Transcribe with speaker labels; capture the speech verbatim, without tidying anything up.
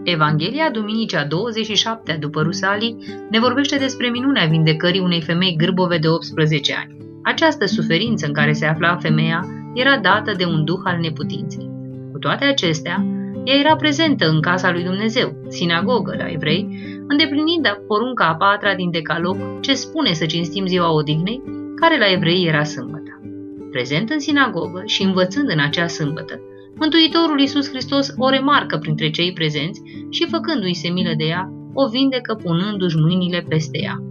Speaker 1: Evanghelia Duminicii a douăzeci și șaptea după Rusalii ne vorbește despre minunea vindecării unei femei gârbove de optsprezece ani. Această suferință în care se afla femeia era dată de un duh al neputinței. Cu toate acestea, ea era prezentă în casa lui Dumnezeu, sinagogă la evrei, îndeplinind porunca a patra din Decalog, ce spune să cinstim ziua odihnei, care la evrei era sâmbăta. Prezent în sinagogă și învățând în acea sâmbătă, Mântuitorul Iisus Hristos o remarcă printre cei prezenți și, făcându-i se milă de ea, o vindecă punându-și mâinile peste ea.